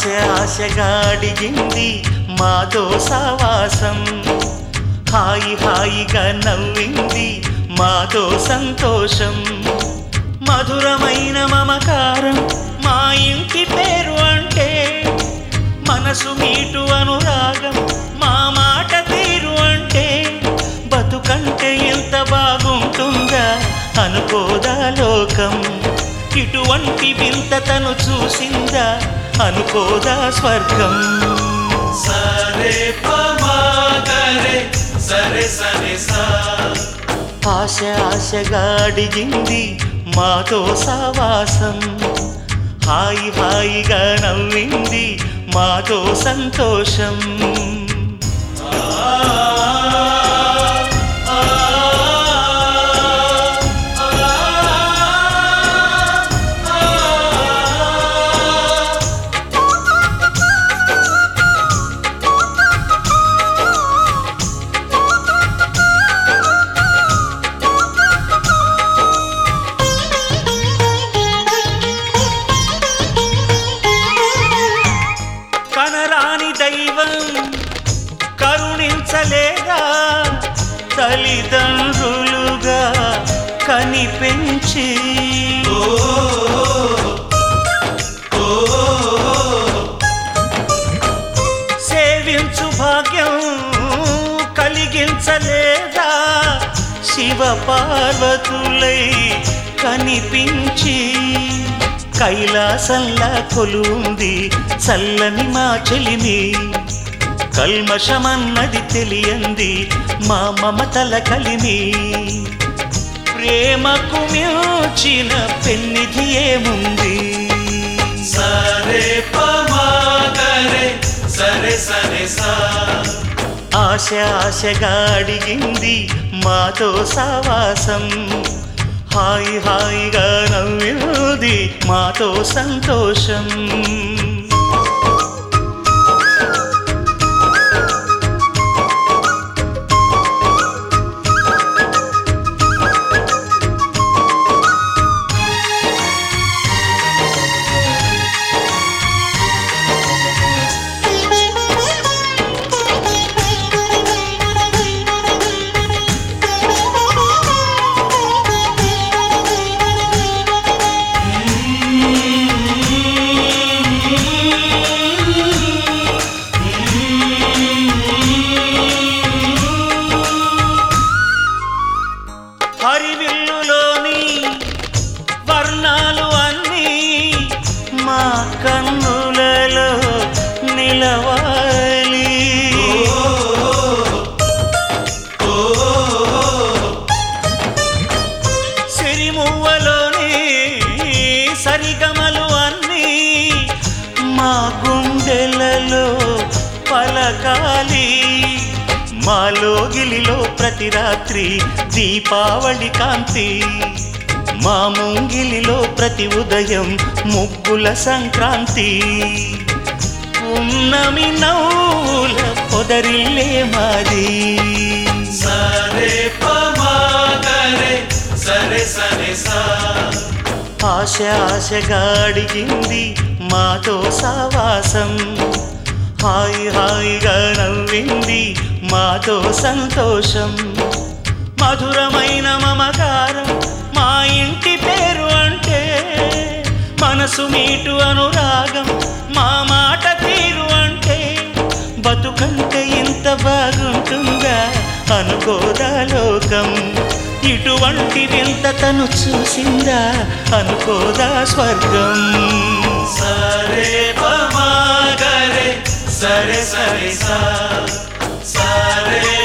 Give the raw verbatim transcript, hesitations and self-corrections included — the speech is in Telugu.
ఆశ ఆశగా అడిగింది మాతో సావాసం, హాయి హాయిగా నవ్వింది మాతో సంతోషం, మధురమైన మమకారం మా ఇంటి పేరు అంటే, మనసు మీటు అనురాగం మా మాట తీరు అంటే, బతుకంటే ఎంత బాగుంటుందా అనుకోదా లోకం, ఇటువంటి వింత తను చూసిందా అనుకోదా స్వర్గం. సరే పమాగరే సరే సరే సా, ఆశ ఆశగా అడిగింది మాతో సావాసం, హాయి హాయిగా నవ్వింది మాతో సంతోషం. కనరాని దైవం కరుణించలేదా, తల్లిదండ్రులుగా కనిపెంచి, సేవించు భాగ్యం కలిగించలేదా, శివ పార్వతులై కనిపించి, కైలాసంలా కొలుంది చల్లని మా చెలిమి, కల్మషమన్నది తెలియంది మా మమతల కలిమి, ప్రేమకు మించిన పెన్నిధి ఏముంది. సరే పమాగరే సరే సరే సా, ఆశ ఆశగా అడిగింది మాతో సావాసం, హాయి హాయిగా నవ్వింది మాతో సంతోషం. హరివిల్లులోని వర్ణాలు అన్నీ మా కన్నులలో నిలవాలి, సిరిమువ్వలోని సరిగమలు అన్నీ మా గుండెలలో పలకాలి, మాలోగిలిలో ప్రతి రాత్రి దీపావళి కాంతి, మా ముంగిలిలో ప్రతి ఉదయం ముగ్గుల సంక్రాంతి, ఉన్నమి నవ్వుల పొదరిల్లే మాది. సరే పమాగరే సరే సరే సా, ఆశ ఆశగా అడిగింది మాతో సావాసం, హాయి హాయిగా నవ్వింది మాతో సంతోషం, మధురమైన మమకారం మా ఇంటి పేరు అంటే, మనసు మీటు అనురాగం మా మాట తీరు అంటే, బతుకంటే ఇంత బాగుంటుందా అనుకోదా లోకం, ఇటువంటి వింత తను చూసిందా అనుకోదా స్వర్గం. సరే పమాగరే సరే సరే సా, సరే